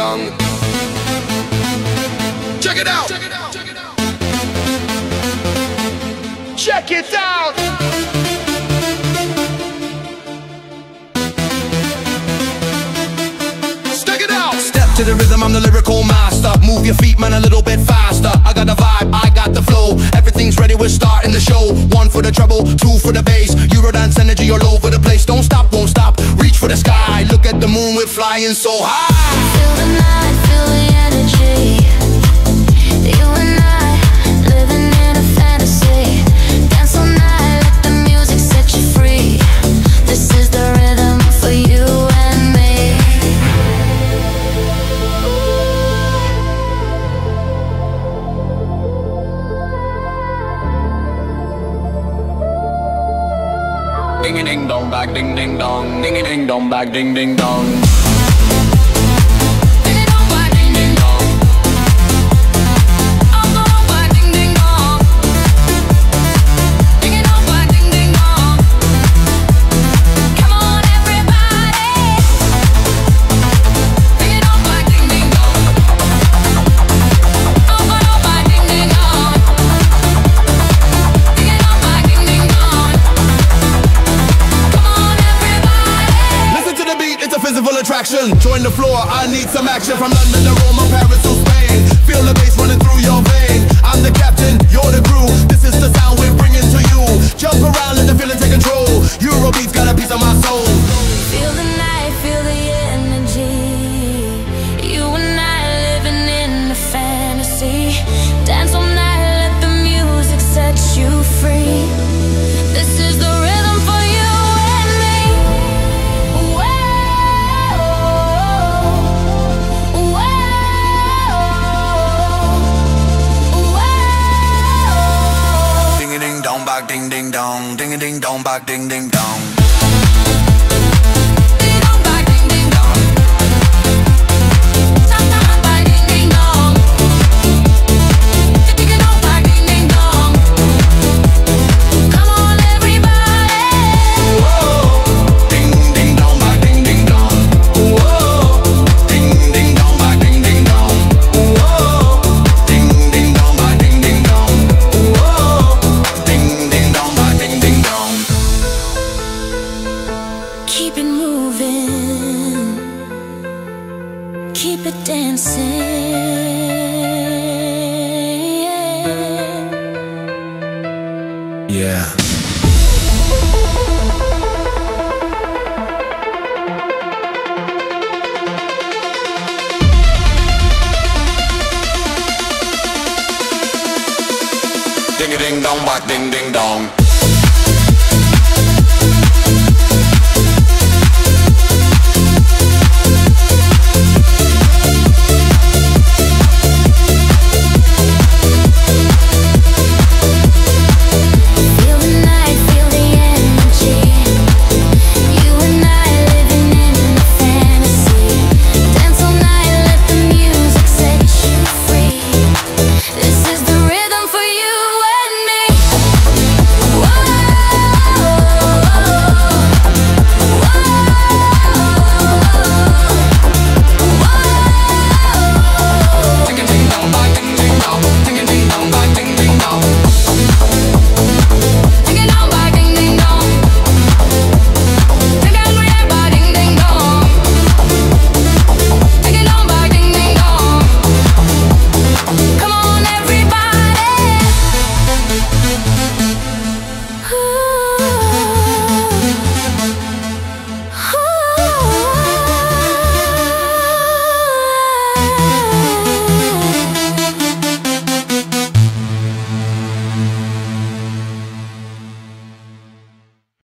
dong. Check it out. Check it out. Stick it out. Step to the rhythm, I'm the lyrical master. Move your feet, man, a little bit faster. I got the vibe, I got the flow. Everything's ready, we're starting the show. One for the treble, two for the bass. Eurodance energy all over the place. Don't stop, won't stop, reach for the sky. Look at the moon, we're flying so high. Feel the night, feel the energy. You and I, living in a fantasy. Dance all night, let the music set you free. This is the rhythm for you and me. Ding ding dong back ding ding dong, ding ding dong back ding ding dong. Attraction, join the floor, I need some action. From London to Rome, Paris to Spain. Feel the bass running through your vein. I'm the captain, you're the crew. This is the sound we're bringing to you. Jump around, let the feeling take control. Eurobeats got a piece of my soul. Feel the night, feel the energy. You and I living in a fantasy. Dance all night, let the music set you free. This is the rhythm for you and me. Ding ding dong, ding ding dong back ding ding dong. Keep it moving, keep it dancing. Yeah. Ding ding dong back ding ding dong.